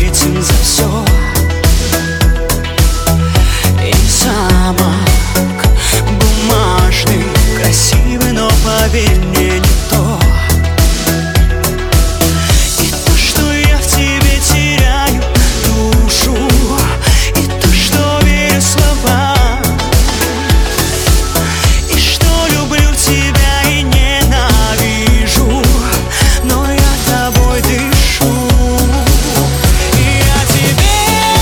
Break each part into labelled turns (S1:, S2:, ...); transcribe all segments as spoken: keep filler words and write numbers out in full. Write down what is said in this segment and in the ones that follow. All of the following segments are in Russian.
S1: ответен за все. И замок бумажный, красивый, но поверь мне, не то. И то, что я в тебе теряю душу, и то, что верю словам, и что люблю тебя и ненавижу, но я тобой дышу. И я тебе,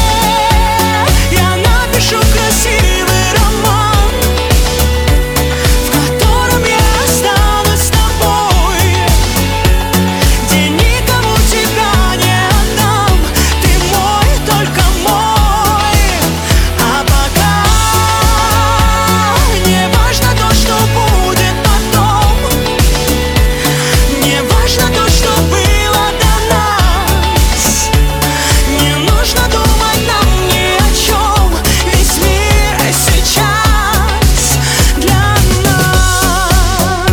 S1: я напишу красивый роман, в котором я останусь с тобой, где никому тебя не отдам. Ты мой, только мой. А пока не важно то, что будет потом, не важно то, что было до нас. Не нужно думать нам ни о чем, весь мир сейчас для нас.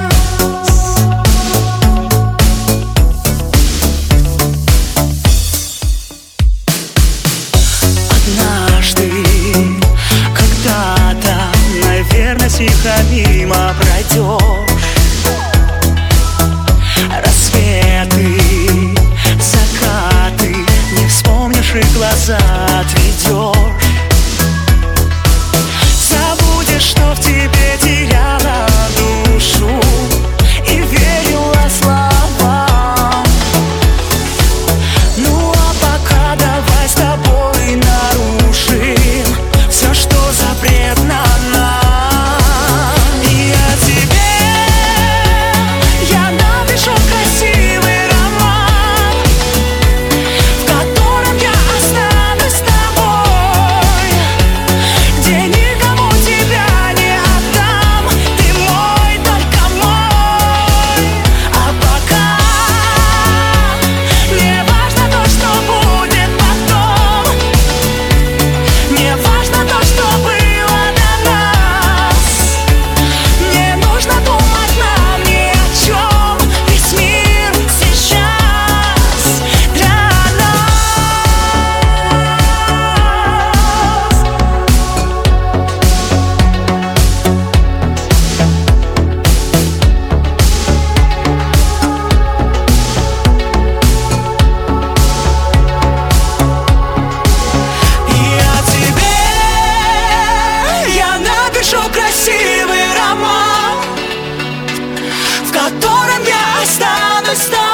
S1: Однажды, когда-то, наверное, тихо мимо пройдешь. Рассветы, закаты, не вспомнишь и глаза отведешь. Забудешь, что в тебе теряла душу и верила словам. Ну а пока давай с тобой нарушим все, что запретно нам. И я тебе, я напишу красивый роман, в котором я останусь с тобой, где никому тебя не отдам. Ты мой, только мой. А пока не важно то, что будет потом, не важно то, что было до нас. Не нужно думать нам ни о чем, весь мир сейчас для нас. Я тебе, я напишу красивый роман, в котором я останусь с тобой.